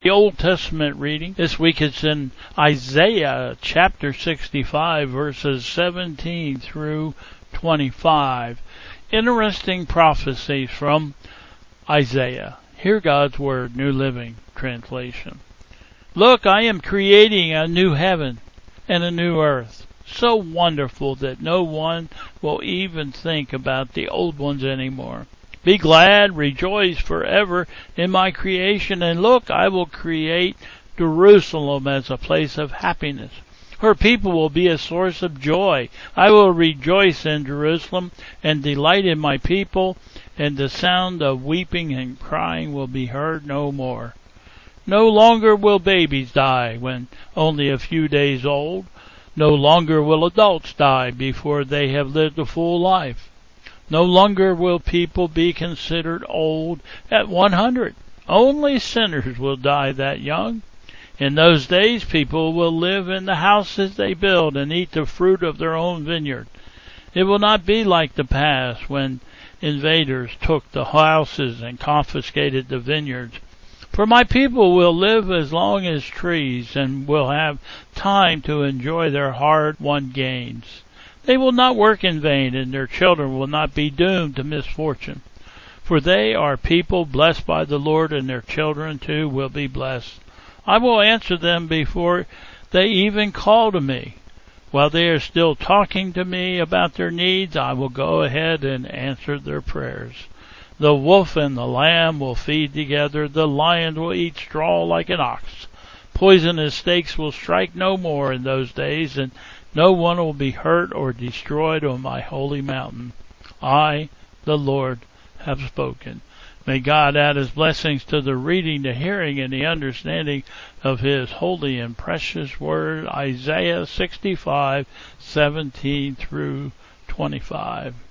The Old Testament reading this week is in Isaiah chapter 65, verses 17 through 25. Interesting prophecies from Isaiah. Hear God's Word, New Living Translation. Look, I am creating a new heaven and a new earth, so wonderful that no one will even think about the old ones anymore. Be glad, rejoice forever in my creation, and look, I will create Jerusalem as a place of happiness. Her people will be a source of joy. I will rejoice in Jerusalem and delight in my people, and the sound of weeping and crying will be heard no more. No longer will babies die when only a few days old. No longer will adults die before they have lived a full life. No longer will people be considered old at 100. Only sinners will die that young. In those days, people will live in the houses they build and eat the fruit of their own vineyard. It will not be like the past when invaders took the houses and confiscated the vineyards. For my people will live as long as trees and will have time to enjoy their hard-won gains. They will not work in vain, and their children will not be doomed to misfortune. For they are people blessed by the Lord, and their children too will be blessed. I will answer them before they even call to me. While they are still talking to me about their needs, I will go ahead and answer their prayers. The wolf and the lamb will feed together. The lion will eat straw like an ox. Poisonous snakes will strike no more in those days, and no one will be hurt or destroyed on my holy mountain. I, the Lord, have spoken. May God add His blessings to the reading, the hearing, and the understanding of His holy and precious word. Isaiah 65:17 through 25.